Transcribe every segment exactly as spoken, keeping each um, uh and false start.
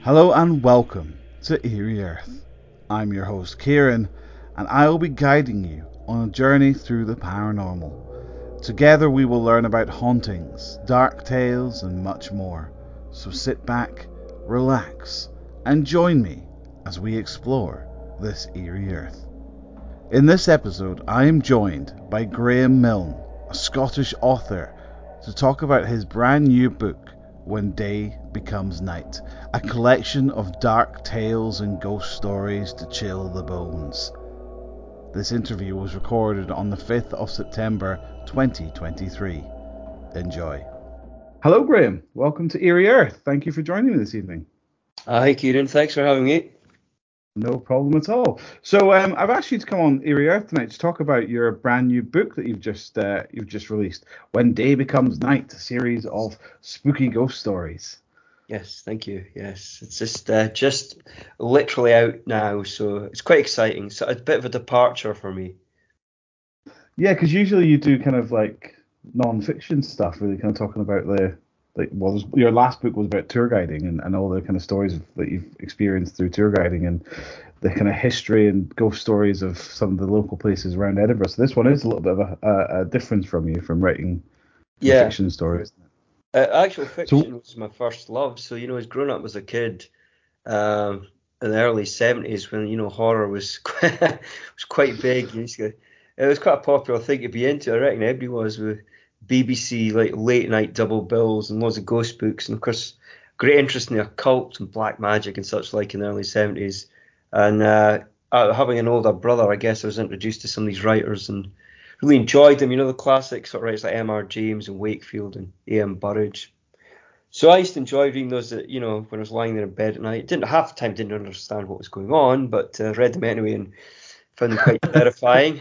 Hello and welcome to Eerie Earth. I'm your host Kieran, and I will be guiding you on a journey through the paranormal. Together we will learn about hauntings, dark tales, and much more. So sit back, relax, and join me as we explore this eerie earth. In this episode, I am joined by Graham Milne, a Scottish author, to talk about his brand new book, When Day Becomes Night, a collection of dark tales and ghost stories to chill the bones. This interview was recorded on the fifth of September twenty twenty-three. Enjoy. Hello, Graham. Welcome to Eerie Earth. Thank you for joining me this evening. Hi, Kieran. Thanks for having me. No problem at all. So um, I've asked you to come on Eerie Earth tonight to talk about your brand new book that you've just uh, you've just released, When Day Becomes Night, a series of spooky ghost stories. Yes, thank you. Yes, it's just uh, just literally out now, so it's quite exciting. So a bit of a departure for me. Yeah, because usually you do kind of like non-fiction stuff, really kind of talking about the like. Well, there's- your last book was about tour guiding and, and all the kind of stories that you've experienced through tour guiding and the kind of history and ghost stories of some of the local places around Edinburgh. So this one is a little bit of a, a, a difference from you from writing kind of Yeah, fiction stories. uh, actual So fiction was my first love. So you know, as growing up as a kid, um, in the early seventies, when you know horror was quite, was quite big, you used to, it was quite a popular thing to be into. I reckon everybody was with B B C like late night double bills and loads of ghost books, and of course, great interest in the occult and black magic and such like in the early seventies. And uh, uh, having an older brother, I guess I was introduced to some of these writers and really enjoyed them. You know, the classic sort of writers like M R. James and Wakefield and A M. Burrage. So I used to enjoy reading those, uh, you know, when I was lying there in bed at night. Didn't half the time didn't understand what was going on, but uh, read them anyway and found them quite terrifying.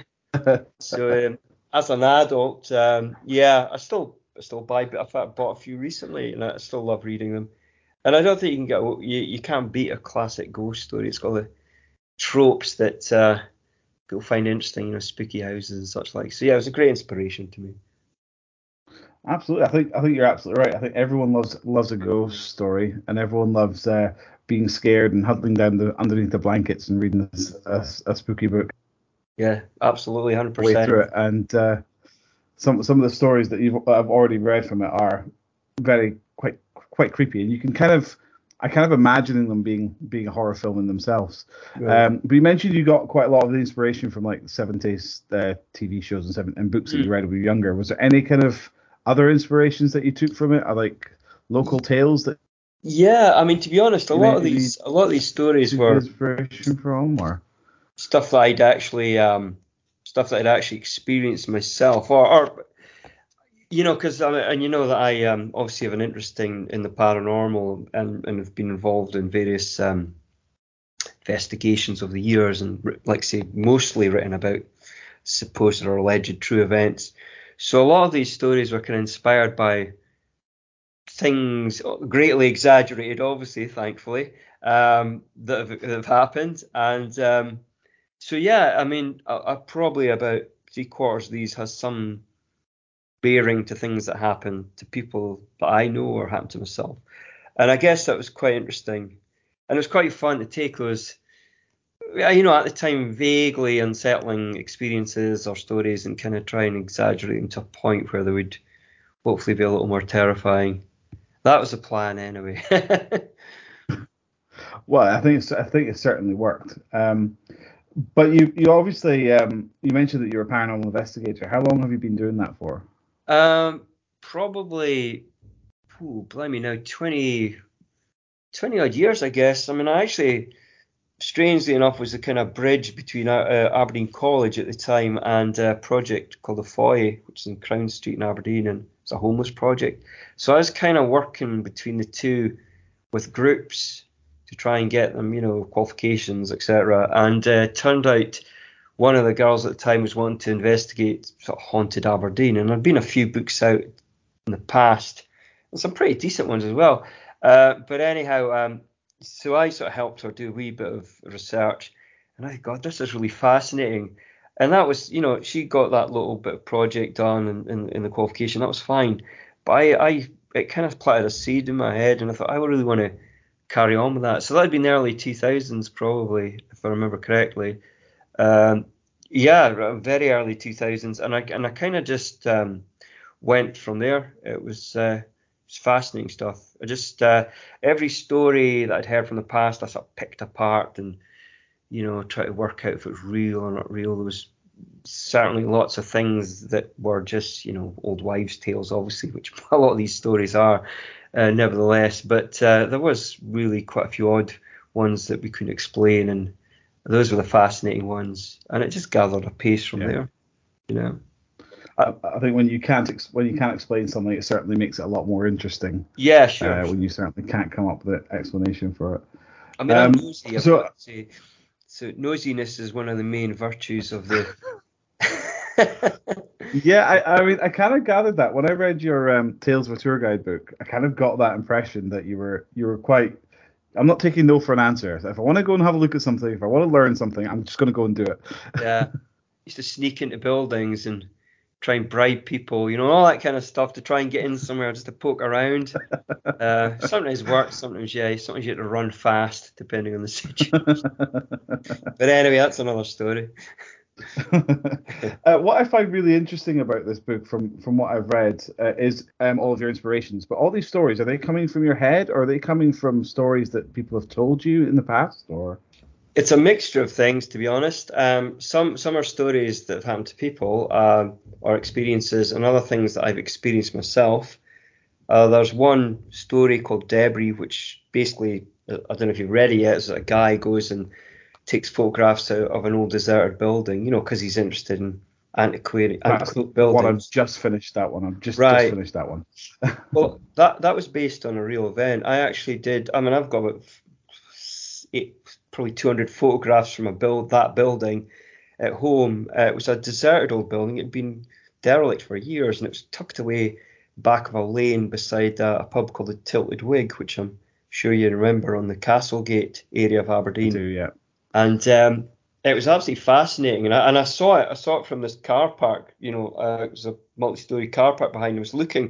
So um, as an adult, um, yeah, I still I still buy, but I've I bought a few recently, and I still love reading them. And I don't think you can get you you can't beat a classic ghost story. It's got the tropes that uh, people find interesting, you know, spooky houses and such like. So yeah, it was a great inspiration to me. absolutely, I think I think you're absolutely right. I think everyone loves loves a ghost story, and everyone loves uh, being scared and huddling down the, underneath the blankets and reading a, a, a spooky book Yeah, absolutely, one hundred way percent. through it. And uh, some some of the stories that you've I've already read from it are very quite quite creepy, and you can kind of I kind of imagining them being being a horror film in themselves. Right. Um, but you mentioned you got quite a lot of the inspiration from like the seventies uh, T V shows and seven and books that you read when you were younger. Was there any kind of other inspirations that you took from it, or like local tales that Yeah, I mean, to be honest, a you lot of maybe these, a lot of these stories took were inspiration from, or stuff that I'd actually, um, stuff that I'd actually experienced myself, or, or you know, because I mean, and you know that I um, obviously have an interest in, in the paranormal and and have been involved in various um, investigations over the years, and wri- like I say, mostly written about supposed or alleged true events. So a lot of these stories were kind of inspired by things greatly exaggerated, obviously, thankfully, um, that have, that have happened. And um, so, yeah, I mean, I, I probably about three quarters of these has some bearing to things that happen to people that I know or happen to myself. And I guess that was quite interesting. And it was quite fun to take those, yeah, you know, at the time, vaguely unsettling experiences or stories and kind of try and exaggerate them to a point where they would hopefully be a little more terrifying. That was the plan anyway. well, I think it's, I think it certainly worked. Um, but you you obviously um, you mentioned that you're a paranormal investigator. How long have you been doing that for? um, Probably, ooh, blimey now, twenty, twenty odd years, I guess. I mean, I actually, strangely enough, was the kind of bridge between uh, uh, Aberdeen College at the time and a project called the Foy, which is in Crown Street in Aberdeen, and it's a homeless project. So I was kind of working between the two with groups to try and get them, you know, qualifications, et cetera. And uh, it turned out one of the girls at the time was wanting to investigate sort of haunted Aberdeen, and there'd been a few books out in the past, and some pretty decent ones as well. Uh, but anyhow, um, so I sort of helped her do a wee bit of research, and I thought, God, this is really fascinating. And that was, you know, she got that little bit of project done in, in, in the qualification. That was fine. But I, I, it kind of planted a seed in my head, and I thought I really want to carry on with that. So that'd been the early two thousands, probably, if I remember correctly. Um, yeah, very early two thousands, and I and I kind of just um, went from there. It was uh, it was fascinating stuff. I just uh, every story that I'd heard from the past, I sort of picked apart and you know tried to work out if it was real or not real. There was certainly lots of things that were just you know old wives' tales, obviously, which a lot of these stories are, uh, nevertheless. But uh, there was really quite a few odd ones that we couldn't explain, and those were the fascinating ones, and it just gathered a pace from Yeah. there, you know. I, I think when you can't ex- when you can't explain something, it certainly makes it a lot more interesting. Yeah, sure. Uh, when you certainly can't come up with an explanation for it. I mean, I'm Um, nosy, I've so got to say. So nosiness is one of the main virtues of the. yeah, I, I mean, I kind of gathered that when I read your um, Tales of a Tour Guide book. I kind of got that impression that you were you were quite. I'm not taking no for an answer. If I want to go and have a look at something, if I want to learn something, I'm just going to go and do it. Yeah, used to sneak into buildings and try and bribe people, you know, all that kind of stuff to try and get in somewhere just to poke around. Uh, sometimes worked, sometimes yeah, sometimes you had to run fast depending on the situation. But anyway, that's another story. uh, what I find really interesting about this book, from from what I've read, uh, is um, all of your inspirations. But all these stories, are they coming from your head, or are they coming from stories that people have told you in the past? Or It's a mixture of things, to be honest. Um, some some are stories that have happened to people, um, or experiences, and other things that I've experienced myself. Uh, there's one story called Debris, which basically, I don't know if you've read it yet. It's a guy goes and takes photographs out of an old deserted building, you know, because he's interested in antiquated, that's antique the one. I've buildings. just finished that one. I've just just Right. finished that one. Well, that that was based on a real event. I actually did. I mean, I've got about eight, probably two hundred photographs from a build that building at home. Uh, it was a deserted old building. It had been derelict for years, and it was tucked away back of a lane beside a, a pub called the Tilted Wig, which I'm sure you remember on the Castlegate area of I do, Aberdeen. yeah. And um, it was absolutely fascinating. And I, and I saw it. I saw it from this car park. You know, uh, it was a multi-story car park behind. I was looking.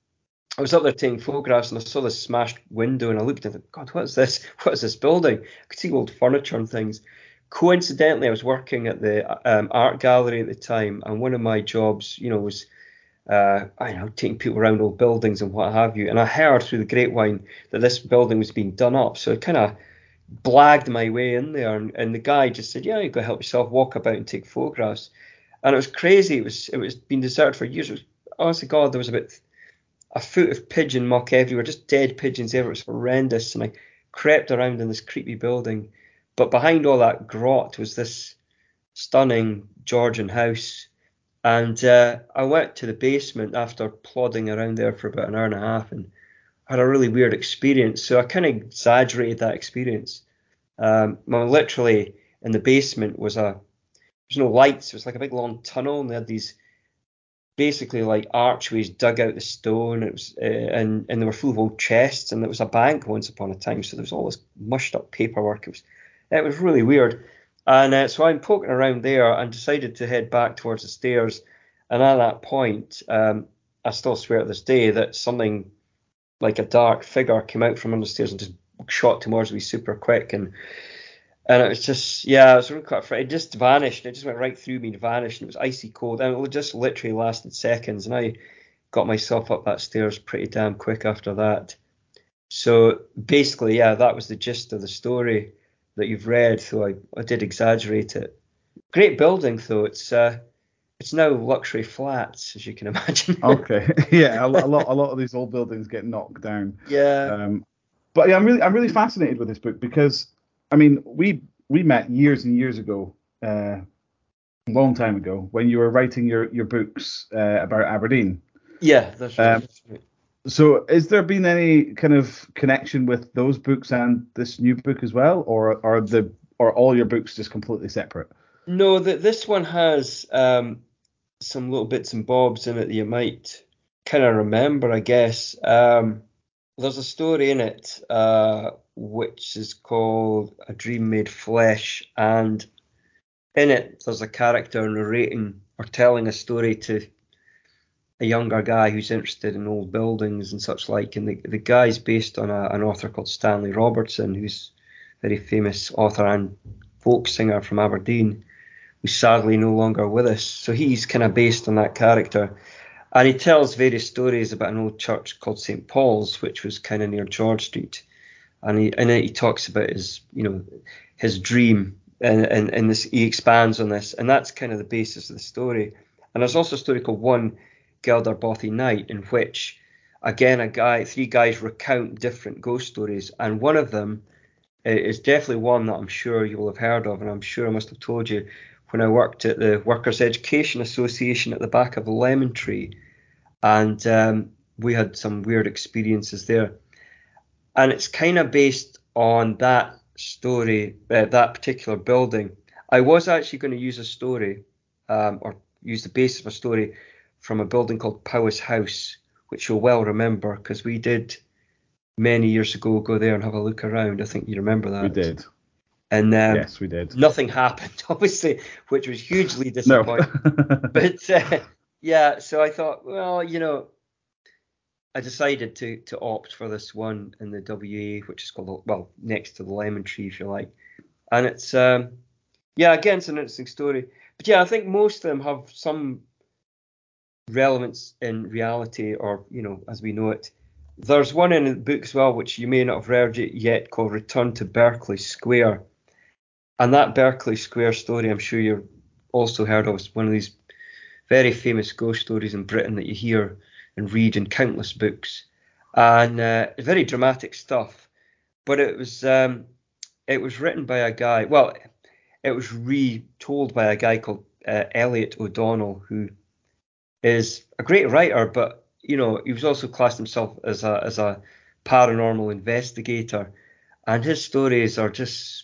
I was up there taking photographs, and I saw this smashed window, and I looked and I thought, God, what is this? What is this building? I could see old furniture and things. Coincidentally, I was working at the um, art gallery at the time, and one of my jobs, you know, was uh, I don't know, taking people around old buildings and what have you. And I heard through the grapevine that this building was being done up, so I kind of blagged my way in there, and, and the guy just said, "Yeah, you go help yourself, walk about and take photographs." And it was crazy. It was it was been deserted for years. It was, honestly, God, there was about a foot of pigeon muck everywhere, just dead pigeons everywhere. It was horrendous. And I crept around in this creepy building. But behind all that grot was this stunning Georgian house. And uh, I went to the basement after plodding around there for about an hour and a half and had a really weird experience. So I kind of exaggerated that experience. Um, well, literally in the basement was a, there's no lights. It was like a big long tunnel, and they had these basically like archways dug out the stone. It was uh, and and they were full of old chests, and there was a bank once upon a time. So there was all this mushed up paperwork. It was it was really weird. And uh, so I'm poking around there and decided to head back towards the stairs. And at that point, um, I still swear to this day that something like a dark figure came out from under the stairs and just shot towards me super quick. And and it was just, yeah, it was really quite afraid. It just vanished. It just went right through me and vanished. And it was icy cold. And it just literally lasted seconds. And I got myself up that stairs pretty damn quick after that. So basically, yeah, that was the gist of the story that you've read. So I, I did exaggerate it. Great building, though. It's uh, it's now luxury flats, as you can imagine. Okay, yeah, a, lo- a lot a lot of these old buildings get knocked down. Yeah. Um, but yeah, I'm really I'm really fascinated with this book because I mean we we met years and years ago, uh, a long time ago when you were writing your your books uh, about Aberdeen. Yeah, that's right. Um, That's right. so has there been any kind of connection with those books and this new book as well, or are the or all your books just completely separate? No, that this one has um, some little bits and bobs in it that you might kind of remember, I guess. Um, there's a story in it uh, which is called A Dream Made Flesh, and in it there's a character narrating or telling a story to a younger guy who's interested in old buildings and such like. And the, the guy's based on a, an author called Stanley Robertson, who's a very famous author and folk singer from Aberdeen, who's sadly no longer with us. So he's kind of based on that character. And he tells various stories about an old church called Saint Paul's, which was kind of near George Street. And he and he talks about his, you know, his dream, and, and, and this, he expands on this. And that's kind of the basis of the story. And there's also a story called One Gelder Bothy Night, in which, again, a guy, three guys recount different ghost stories. And one of them is definitely one that I'm sure you will have heard of, and I'm sure I must have told you when I worked at the Workers' Education Association at the back of the Lemon Tree, and um, we had some weird experiences there. And it's kind of based on that story, uh, that particular building. I was actually going to use a story, um, or use the basis of a story from a building called Powis House, which you'll well remember, because we did many years ago go there and have a look around. I think you remember that. We did. And um, yes, we did. Nothing happened, obviously, which was hugely No. disappointing. But uh, yeah, so I thought, well, you know, I decided to to opt for this one in the W A, which is called, well, next to the Lemon Tree, if you like. And it's, um, yeah, again, it's an interesting story. But yeah, I think most of them have some relevance in reality, or, you know, as we know it. There's one in the book as well, which you may not have read it yet, called Return to Berkeley Square. And that Berkeley Square story, I'm sure you've also heard of, is one of these very famous ghost stories in Britain that you hear and read in countless books. And uh, very dramatic stuff. But it was um, it was written by a guy, well, it was retold by a guy called uh, Elliot O'Donnell, who is a great writer, but, you know, he was also classed himself as a as a paranormal investigator. And his stories are just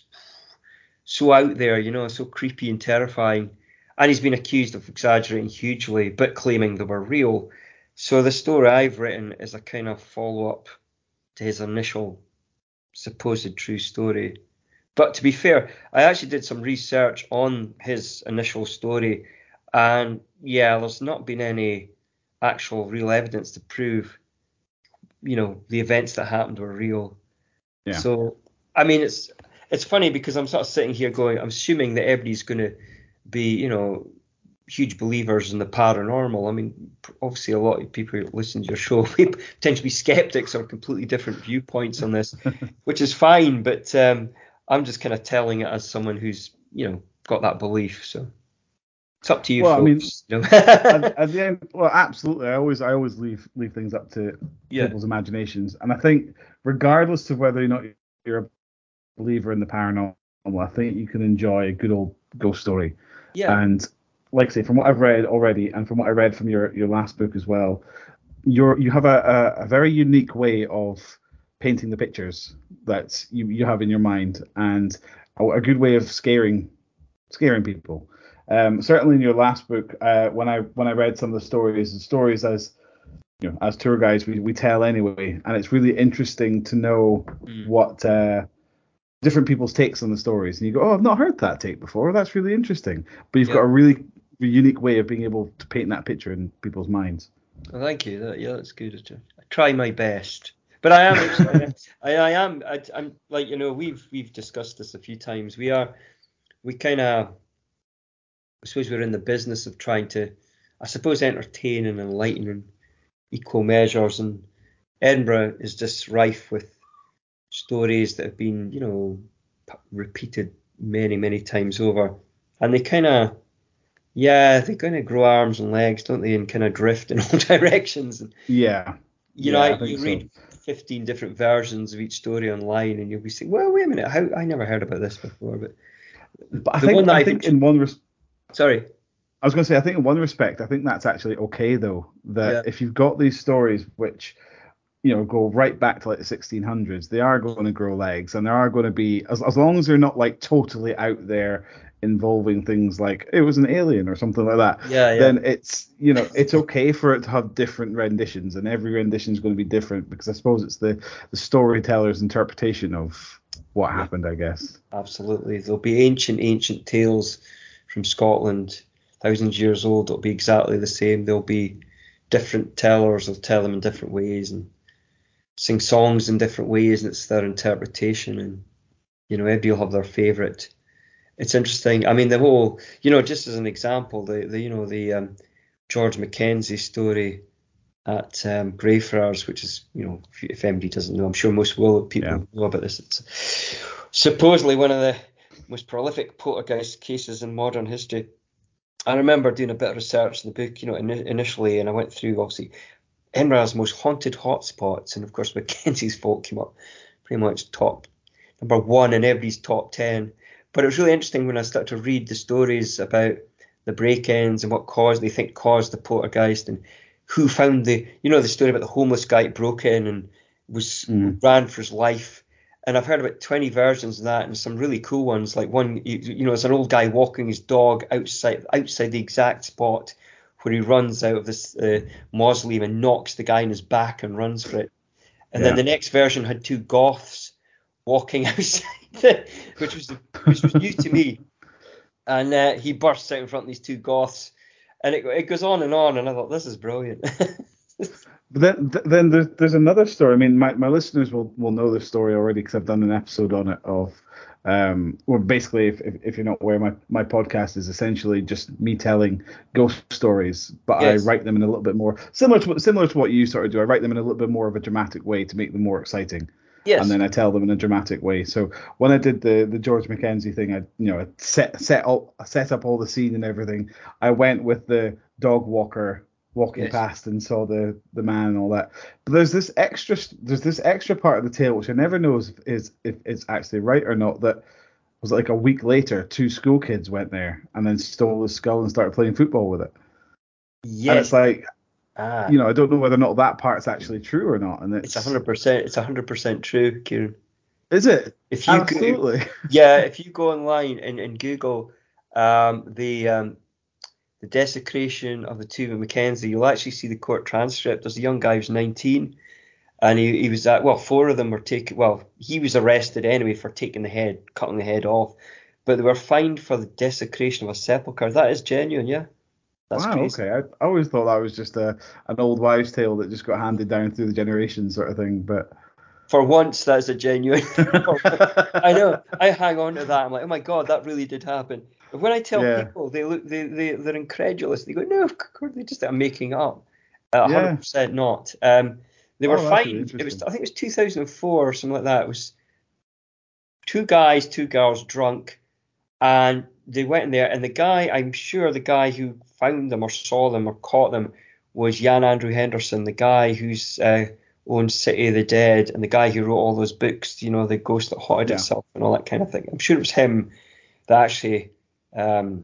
so out there, you know, so creepy and terrifying. And he's been accused of exaggerating hugely, but claiming they were real. So the story I've written is a kind of follow-up to his initial supposed true story. But to be fair, I actually did some research on his initial story, and yeah, there's not been any actual real evidence to prove, you know, the events that happened were real. Yeah. So, I mean, it's it's funny because I'm sort of sitting here going, I'm assuming that everybody's going to be, you know, huge believers in the paranormal. I mean, obviously a lot of people who listen to your show tend to be skeptics or completely different viewpoints on this, which is fine. But um, I'm just kind of telling it as someone who's, you know, got that belief. So it's up to you, well, folks. I mean, you know? at, at the end, well, absolutely. I always, I always leave leave things up to Yeah. people's imaginations, and I think regardless of whether or not you're a believer in the paranormal, I think you can enjoy a good old ghost story. Yeah. And like I say, from what I've read already, and from what I read from your, your last book as well, you're you have a, a, a very unique way of painting the pictures that you, you have in your mind, and a, a good way of scaring scaring people. Um, certainly in your last book, uh, when I when I read some of the stories, the stories as you know, as tour guides, we, we tell anyway, and it's really interesting to know Mm. what uh, different people's takes on the stories, and you go, oh, I've not heard that take before. That's really interesting. But you've Yeah. got a really unique way of being able to paint that picture in people's minds. Well, thank you. That, yeah, that's good. I try my best, but I am. I, I am. I, I'm like, you know, we've we've discussed this a few times. We are. We kind of. I suppose we're in the business of trying to, I suppose, entertain and enlighten in equal measures. And Edinburgh is just rife with stories that have been, you know, p- repeated many, many times over, and they kind of. Yeah, they kind of grow arms and legs, don't they, and kind of drift in all directions. And Yeah, you know, yeah, I, I think you so. read fifteen different versions of each story online, and you'll be saying, "Well, wait a minute, how I never heard about this before." But But I the one think that I I've think int- in one res- sorry, I was going to say I think in one respect I think that's actually okay though, that yeah, if you've got these stories which you know go right back to like the sixteen hundreds, they are going to grow legs, and there are going to be, as as long as they're not like totally out there involving things like it was an alien or something like that, yeah, yeah, then it's you know it's okay for it to have different renditions, and every rendition is going to be different because I suppose it's the the storyteller's interpretation of what yeah, happened, I guess. absolutely. There'll be ancient, ancient tales from Scotland, thousands of years old. It'll be exactly the same. There'll be, different tellers will tell them in different ways and sing songs in different ways, and it's their interpretation, and you know, everybody will have their favourite. It's interesting. I mean, the whole, you know, just as an example, the, the you know, the um, George Mackenzie story at um, Greyfriars, which is, you know, if, if anybody doesn't know, I'm sure most will people Yeah. know about this. It's supposedly one of the most prolific poltergeist cases in modern history. I remember doing a bit of research in the book, you know, in, initially, and I went through, obviously, Edinburgh's most haunted hotspots, and of course Mackenzie's Fault came up pretty much top number one in everybody's top ten. But it was really interesting when I started to read the stories about the break-ins and what caused they think caused the poltergeist, and who found the, you know, the story about the homeless guy who broke in and was Mm. ran for his life. And I've heard about twenty versions of that, and some really cool ones. Like one, you, you know, it's an old guy walking his dog outside outside the exact spot where he runs out of this uh, mausoleum and knocks the guy in his back and runs for it. And Yeah. then the next version had two goths walking outside, the, which was which was new to me. And uh, he bursts out in front of these two goths, and it it goes on and on. And I thought, this is brilliant. But then, th- then there's, there's another story. I mean, my, my listeners will, will know this story already because I've done an episode on it of, um, or basically, if, if, if you're not aware, my, my podcast is essentially just me telling ghost stories, but I Yes. write them in a little bit more similar to what similar to what you sort of do. I write them in a little bit more of a dramatic way to make them more exciting. Yes. And then I tell them in a dramatic way. So when I did the, the George Mackenzie thing, I you know I set set up set up all the scene and everything. I went with the dog walker walking Yes. past and saw the the man and all that. But there's this extra there's this extra part of the tale which I never know if is if it's actually right or not. That was like a week later, two school kids went there and then stole the skull and started playing football with it. Yes. And it's like, ah, you know, I don't know whether or not that part's actually true or not. And it's it's a hundred percent. It's a hundred percent true, Kieran. Is it? If you Absolutely. go, yeah, if you go online and, and Google um, the um, the desecration of the tomb of Mackenzie, you'll actually see the court transcript. There's a young guy who's nineteen, and he, he was at, well, four of them were taken, well, he was arrested anyway for taking the head, cutting the head off, but they were fined for the desecration of a sepulchre. That is genuine, yeah. That's Wow, crazy. okay. I, I always thought that was just a an old wives' tale that just got handed down through the generations sort of thing, but For once, that's a genuine. I know. I hang on to that. I'm like, oh my God, that really did happen. But when I tell yeah. people, they look, they, they, they're incredulous. They go, no, of course, they just are making up. Uh, Yeah. one hundred percent not. Um, they were Oh, that's really fined. It was, interesting. I think it was two thousand four or something like that. It was two guys, two girls drunk, and they went in there. And the guy, I'm sure the guy who found them or saw them or caught them was Jan Andrew Henderson, the guy who's uh, owns City of the Dead and the guy who wrote all those books, you know, The Ghost That Haunted Yeah. Itself and all that kind of thing. I'm sure it was him that actually um,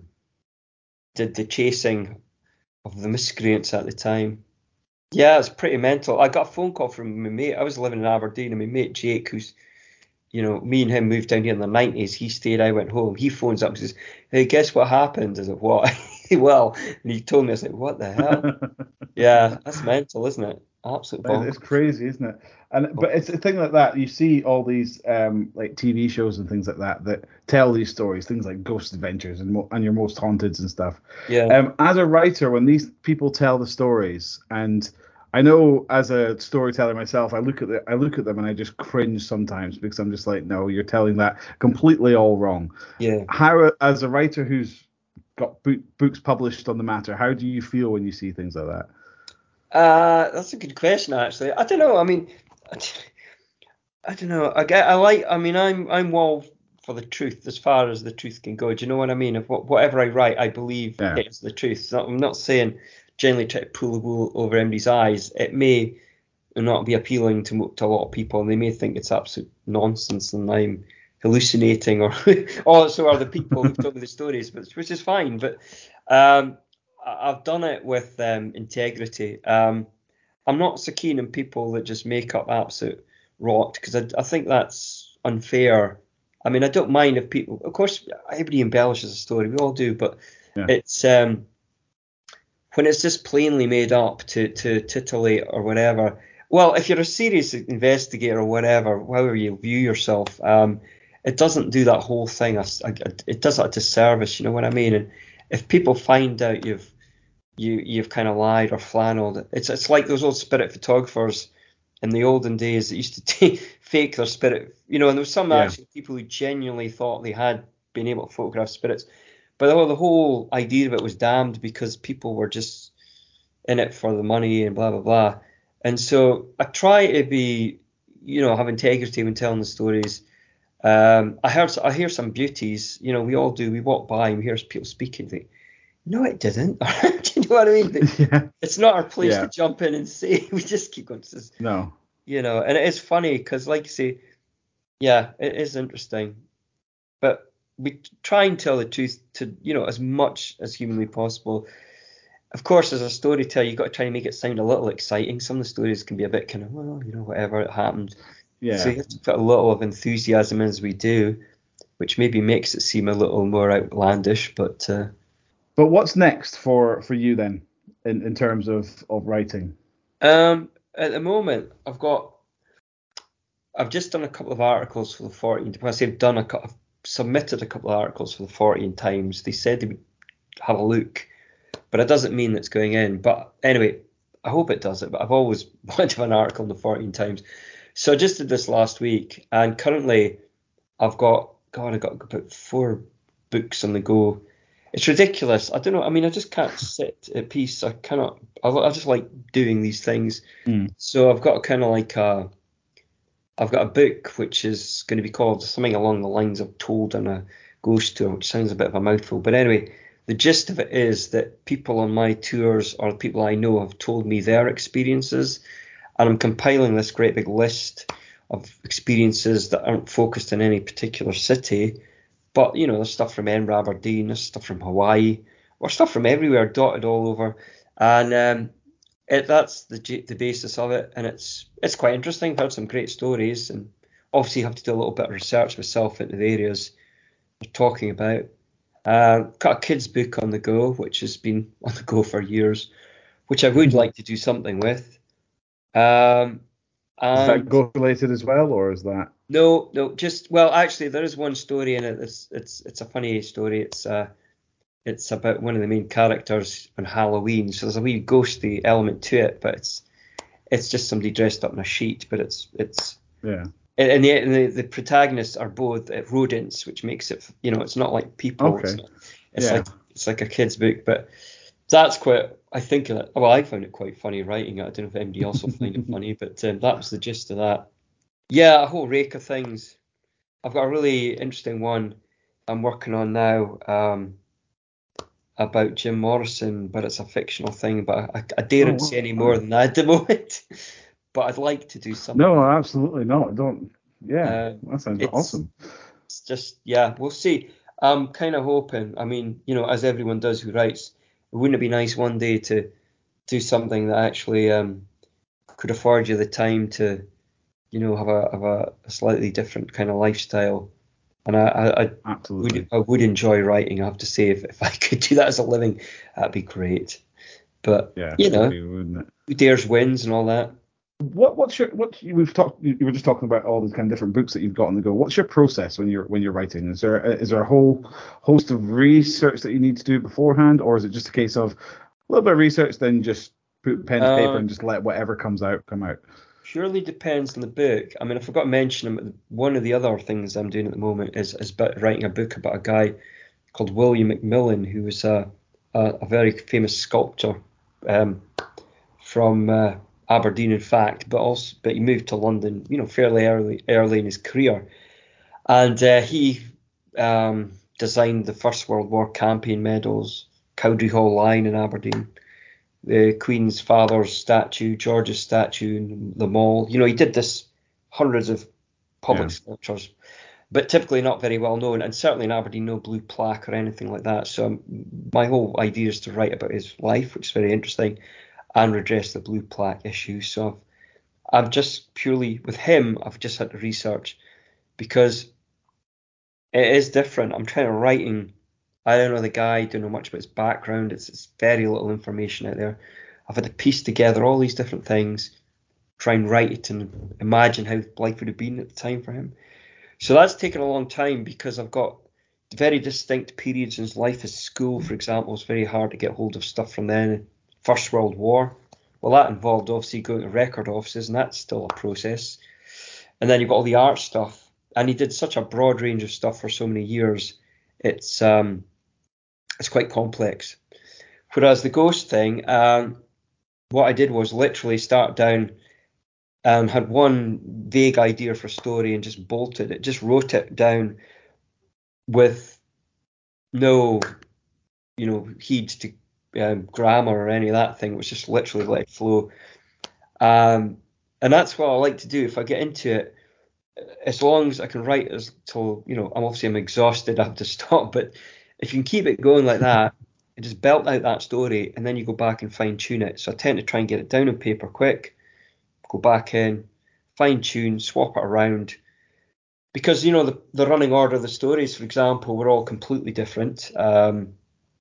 did the chasing of the miscreants at the time. Yeah, it's pretty mental. I got a phone call from my mate. I was living in Aberdeen, and my mate Jake, who's, you know, me and him moved down here in the nineties. He stayed, I went home. He phones up and says, hey, guess what happened? I said, what? Well, and he told me, I was like, what the hell? Yeah, that's mental, isn't it? Absolute It's bonkers. crazy, isn't it? And but it's a thing like that. You see all these um, like T V shows and things like that that tell these stories, things like Ghost Adventures and Mo- and Your Most Haunteds and stuff. Yeah. Um, as a writer, when these people tell the stories, and I know as a storyteller myself, I look at the, I look at them and I just cringe sometimes because I'm just like, no, you're telling that completely all wrong. Yeah. How, as a writer who's got book, books published on the matter, how do you feel when you see things like that? Uh, that's a good question, actually. I don't know. I mean, I, I don't know. I get. I like. I mean, I'm. I'm all for the truth as far as the truth can go. Do you know what I mean? If what, whatever I write, I believe Yeah. it's the truth. So I'm not saying generally try to pull the wool over anybody's eyes. It may not be appealing to to a lot of people, and they may think it's absolute nonsense, and I'm hallucinating, or or so are the people who've told me the stories, but which is fine. But um, I- I've done it with um, integrity. Um, I'm not so keen on people that just make up absolute rot because I, I think that's unfair. I mean, I don't mind if people, of course, everybody embellishes a story, we all do, but Yeah. it's um, when it's just plainly made up to to titillate or whatever. Well, if you're a serious investigator or whatever, however you view yourself, um, it doesn't do that whole thing. It does that a disservice, you know what I mean? And if people find out you've you you've kind of lied or flannelled. It's it's like those old spirit photographers in the olden days that used to take, fake their spirit, you know, and there was some Yeah. actually people who genuinely thought they had been able to photograph spirits, but the whole, the whole idea of it was damned because people were just in it for the money and blah blah blah. And so I try to be, you know, have integrity when telling the stories. Um, I heard I hear some beauties, you know, we all do. We walk by and we hear people speaking. Think, no, it didn't. Do you know what I mean? But Yeah. it's not our place to Yeah. jump in and say. We just keep going. This is, No. you know, and it is funny because, like you say, yeah, it is interesting. But we try and tell the truth to, you know, as much as humanly possible. Of course, as a storyteller, you've got to try and make it sound a little exciting. Some of the stories can be a bit kind of, well, you know, whatever, it happened. So Yeah. you have to put a little of enthusiasm in as we do, which maybe makes it seem a little more outlandish. But uh, But what's next for for you then, in in terms of of writing? um, at the moment, I've got, I've just done a couple of articles for the fourteen. When I say I've done a, I've submitted a couple of articles for the fourteen Times. They said they would have a look, but it doesn't mean it's going in. But anyway, I hope it does it. But I've always wanted to have an article in the fourteen Times. So I just did this last week, and currently I've got, God, I've got about four books on the go. It's ridiculous. I don't know. I mean, I just can't sit at peace. I cannot. I, I just like doing these things. Mm. So I've got kind of like a, I've got a book which is going to be called something along the lines of Told on a Ghost Tour, which sounds a bit of a mouthful. But anyway, the gist of it is that people on my tours or people I know have told me their experiences, and I'm compiling this great big list of experiences that aren't focused in any particular city, but you know, there's stuff from Edinburgh, Aberdeen, there's stuff from Hawaii, or stuff from everywhere, dotted all over, and um, it, that's the the basis of it, and it's it's quite interesting. I've heard some great stories, and obviously have to do a little bit of research myself into the areas they're talking about. Uh, got a kids book on the go, which has been on the go for years, which I would like to do something with. Um, Is that and ghost related as well, or is that? no, no, just well, actually, there is one story in it. It's it's it's a funny story. It's uh, it's about one of the main characters on Halloween. So there's a wee ghosty element to it, but it's it's just somebody dressed up in a sheet. But it's it's Yeah. and the and the, the protagonists are both uh, rodents, which makes it, you know, it's not like people. It's Okay. not, it's Yeah. like it's like a kid's book, but that's quite. I think of it. Well, I found it quite funny writing it. I don't know if anybody else will find it funny, but um, that was the gist of that. Yeah, a whole rake of things. I've got a really interesting one I'm working on now, um, about Jim Morrison, but it's a fictional thing. But I, I Oh, daren't say any more wow. than that at the moment. But I'd like to do something. No, absolutely not. Don't. Yeah, Uh, that sounds it's, awesome. it's just, yeah, we'll see. I'm kind of hoping. I mean, you know, as everyone does who writes, wouldn't it be nice one day to do something that actually um, could afford you the time to, you know, have a have a, a slightly different kind of lifestyle. And I, I, I would Absolutely. I would enjoy writing. I have to say, if, if I could do that as a living, that'd be great. But Yeah, you it would know, be, wouldn't it? who dares wins and all that. What what's your what we've talked you were just talking about all these kind of different books that you've got on the go. What's your process when you're when you're writing? Is there is there a whole host of research that you need to do beforehand, or is it just a case of a little bit of research, then just put pen to paper Um, and just let whatever comes out come out? Purely depends on the book. I mean, I forgot to mention um, one of the other things I'm doing at the moment is is about writing a book about a guy called William McMillan, who was a a, a very famous sculptor, um, from uh, Aberdeen, in fact, but also but he moved to London, you know, fairly early early in his career, and uh, he um, designed the First World War campaign medals, Cowdrey Hall Line in Aberdeen, the Queen's father's statue, George's statue in the mall. You know, he did this hundreds of public Yeah, sculptures, but typically not very well known, and certainly in Aberdeen, no blue plaque or anything like that. So um, my whole idea is to write about his life, which is very interesting, and redress the blue plaque issue. So I've just purely with him, I've just had to research because it is different. I'm trying to writing. I don't know the guy, don't know much about his background. It's, it's very little information out there. I've had to piece together all these different things, try and write it and imagine how life would have been at the time for him. So that's taken a long time because I've got very distinct periods in his life. His school, for example, was very hard to get hold of stuff from then. First World War. Well, that involved obviously going to record offices, and that's still a process. And then you've got all the art stuff. And he did such a broad range of stuff for so many years. It's um, it's quite complex. Whereas the ghost thing, um, what I did was literally start down and had one vague idea for a story and just bolted it, just wrote it down with no, you know, heed to um, grammar or any of that thing. It was just literally let it flow. Um, and that's what I like to do. If I get into it, as long as I can write as till, you know, I'm obviously I'm exhausted, I have to stop. But if you can keep it going like that, and just belt out that story, and then you go back and fine tune it. So I tend to try and get it down on paper quick, go back in, fine tune, swap it around. Because, you know, the, the running order of the stories, for example, were all completely different. Um,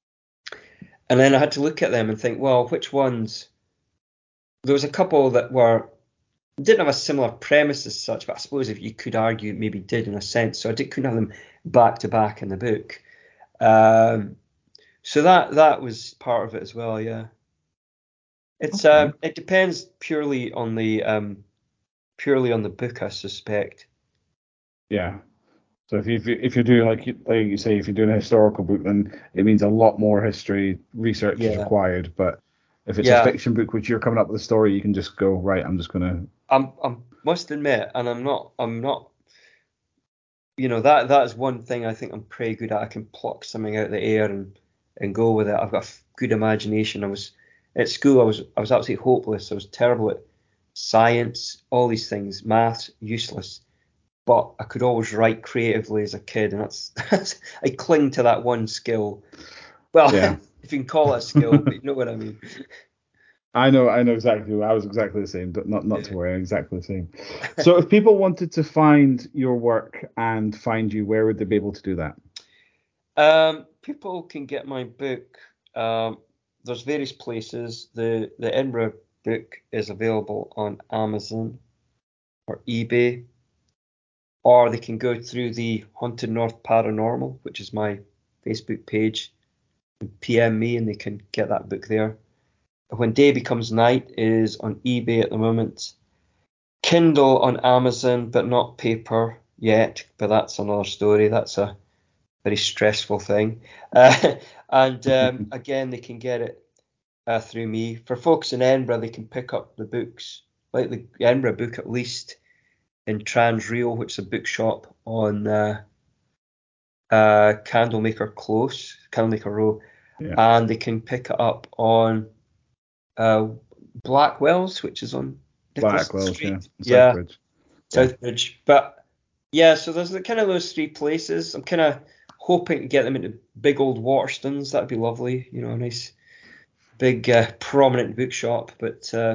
and then I had to look at them and think, well, which ones? There was a couple that were didn't have a similar premise as such, but I suppose if you could argue, maybe did in a sense. So I did, couldn't have them back to back in the book. Um, so that that was part of it as well. Yeah, it's Okay. um, it depends purely on the um, purely on the book, I suspect. Yeah. So if you if you do like you- like you say, if you're doing a historical book, then it means a lot more history research is Yeah, required. But if it's a yeah. fiction book which you're coming up with a story, you can just go, right, I'm just gonna. I'm I must admit, and I'm not I'm not you know that that is one thing I think I'm pretty good at. I can pluck something out of the air and and go with it. I've got a f- good imagination. I was at school. I was I was absolutely hopeless. I was terrible at science, all these things, maths, useless. But I could always write creatively as a kid, and that's, that's I cling to that one skill. Well, Yeah. if you can call it a skill, but you know what I mean. I know, I know exactly. I was exactly the same. But not not to Yeah. worry, I'm exactly the same. So if people wanted to find your work and find you, where would they be able to do that? Um, people can get my book. Um, there's various places. The the Edinburgh book is available on Amazon or eBay, or they can go through the Haunted North Paranormal, which is my Facebook page, and P M me, and they can get that book there. When Day Becomes Night is on eBay at the moment. Kindle on Amazon, but not paper yet. But that's another story. That's a very stressful thing. Uh, and um, again, they can get it uh, through me. For folks in Edinburgh, they can pick up the books, like the Edinburgh book at least, in Transreal, which is a bookshop on uh, uh, Candlemaker Close, Candlemaker Row, Yeah. and they can pick it up on uh, Blackwell's, which is on Nicholas Blackwell's, yeah, Street. Yeah, Southbridge. Yeah. Southbridge. But yeah, so there's the, kind of those three places. I'm kind of hoping to get them into big old Waterstones. That'd be lovely. You know, a nice big uh, prominent bookshop, but uh,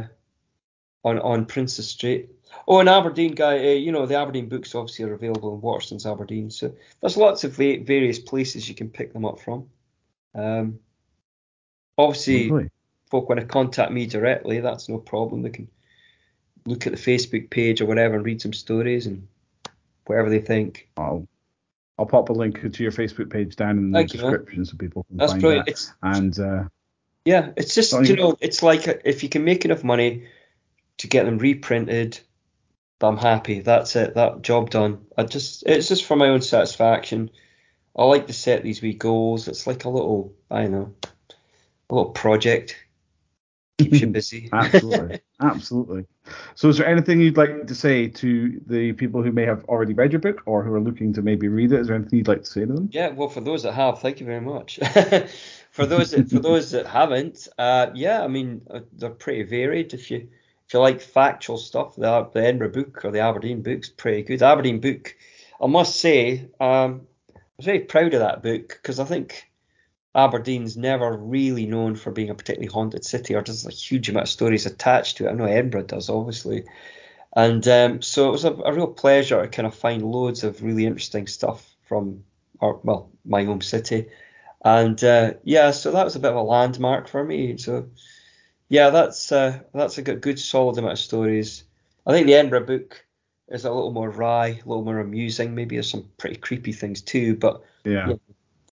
on on Princess Street. Oh, and Aberdeen guy, uh, you know, the Aberdeen books obviously are available in Waterstones, Aberdeen. So there's lots of va- various places you can pick them up from. Um, obviously, Lovely. folk want to contact me directly. That's no problem. They can look at the Facebook page or whatever and read some stories and whatever they think. I'll I'll pop a link to your Facebook page down in the Thank you, man. description so people can That's find brilliant. that. It's And uh, yeah, it's just you don't know, it's like if you can make enough money to get them reprinted, I'm happy. That's it. That job done. I just it's just for my own satisfaction. I like to set these wee goals. It's like a little, I don't know, a little project. Keeps you busy. Absolutely. Absolutely. So is there anything you'd like to say to the people who may have already read your book or who are looking to maybe read it? Is there anything you'd like to say to them? Yeah, well, for those that have, thank you very much. For those that for those that haven't, uh, yeah, I mean uh, they're pretty varied. If you if you like factual stuff, the the Edinburgh book or the Aberdeen book's pretty good. The Aberdeen book, I must say, um, I was very proud of that book because I think Aberdeen's never really known for being a particularly haunted city, or does a huge amount of stories attached to it. I know Edinburgh does, obviously, and um, so it was a, a real pleasure to kind of find loads of really interesting stuff from, our, well, my home city. And uh, yeah, so that was a bit of a landmark for me. So yeah, that's uh, that's a good, good solid amount of stories. I think the Edinburgh book is a little more wry, a little more amusing. Maybe there's some pretty creepy things too, but Yeah. yeah,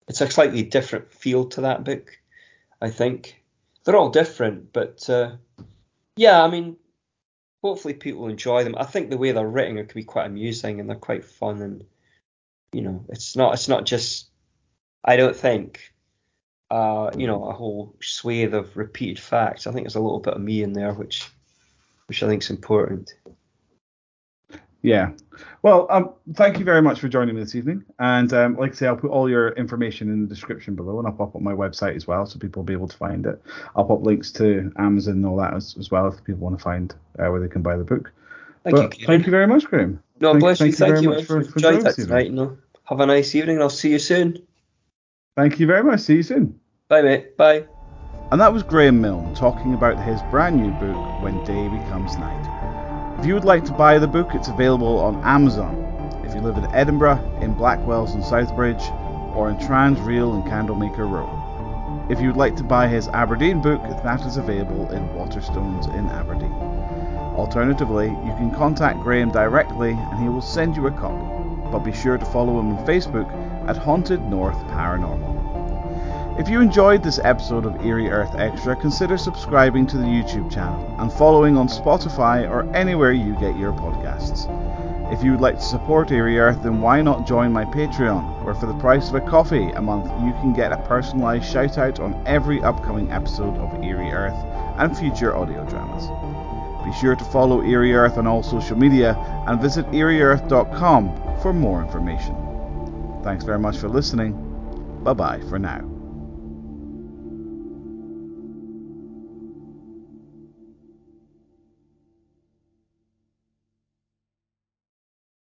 it's a slightly different feel to that book, I think. They're all different, but uh, yeah, I mean, hopefully people enjoy them. I think the way they're written it can be quite amusing and they're quite fun, and you know, it's not it's not just I don't think uh, you know, a whole swathe of repeated facts. I think there's a little bit of me in there, which which I think is important. Yeah. Well, um, thank you very much for joining me this evening. And um, like I say, I'll put all your information in the description below, and I'll pop up my website as well, so people will be able to find it. I'll pop links to Amazon and all that as, as well, if people want to find uh, where they can buy the book. Thank you, But Kieran. thank you very much, Graham. No, Thank, bless you. thank you Thank very you, much man. for, I've for enjoyed joining that us this tonight. evening. You know, have a nice evening. I'll see you soon. Thank you very much. See you soon. Bye, mate. Bye. And that was Graham Milne talking about his brand new book, When Day Becomes Night. If you would like to buy the book, it's available on Amazon. If you live in Edinburgh, in Blackwells and Southbridge, or in Transreal and Candlemaker Row. If you would like to buy his Aberdeen book, that is available in Waterstones in Aberdeen. Alternatively, you can contact Graham directly and he will send you a copy. But be sure to follow him on Facebook at Haunted North Paranormal. If you enjoyed this episode of Eerie Earth Extra, consider subscribing to the YouTube channel and following on Spotify or anywhere you get your podcasts. If you would like to support Eerie Earth, then why not join my Patreon, where for the price of a coffee a month you can get a personalised shout out on every upcoming episode of Eerie Earth and future audio dramas. Be sure to follow Eerie Earth on all social media and visit eerie earth dot com for more information. Thanks very much for listening. Bye bye for now.